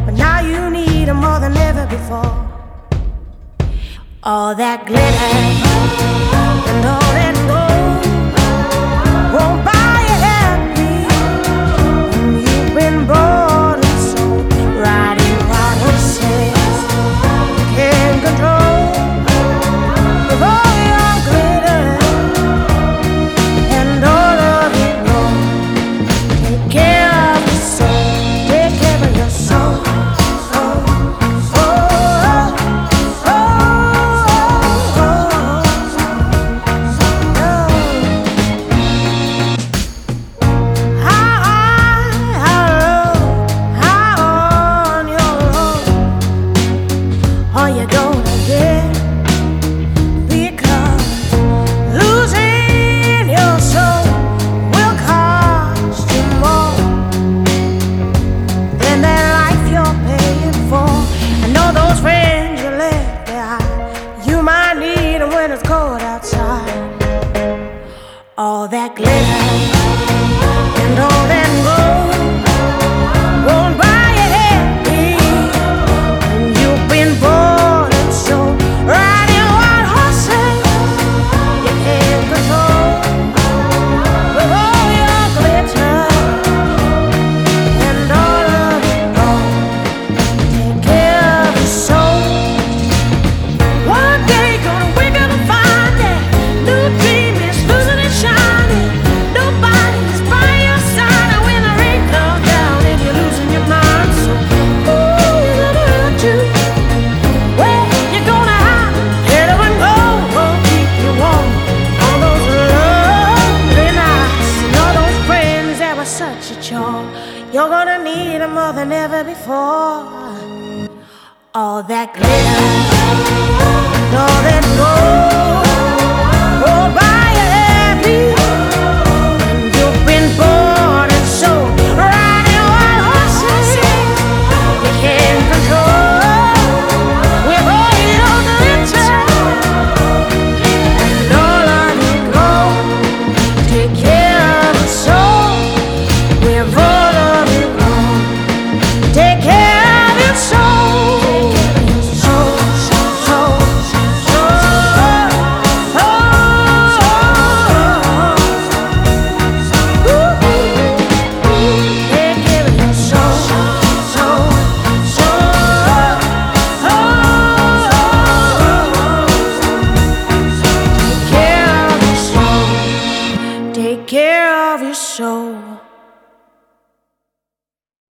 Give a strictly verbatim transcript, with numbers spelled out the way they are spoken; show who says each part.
Speaker 1: but now you need them more than ever before. All that glitter and all that gold won't buy you happy when you've been bought and sold. Riding what who says you can't control with all your glitter and all of it gold. Take care of your soul, take care of your soul. When it's cold outside, all that glitter and all that gold won't buy you happy when you've been born and sold. Riding white horses you can't control with all your glitter and all of it gold. Take care of your soul. One day gonna wake up and find that new dream is losing its shining. Nobody's by your side when the rain comes down and you're losing your mind. So who is gonna hurt you? Where you gonna hide? Let everyone go, won't keep you warm on those lovely nights. And all those friends that were such a charm, you're gonna need them more than ever before. All that glitter, all that gold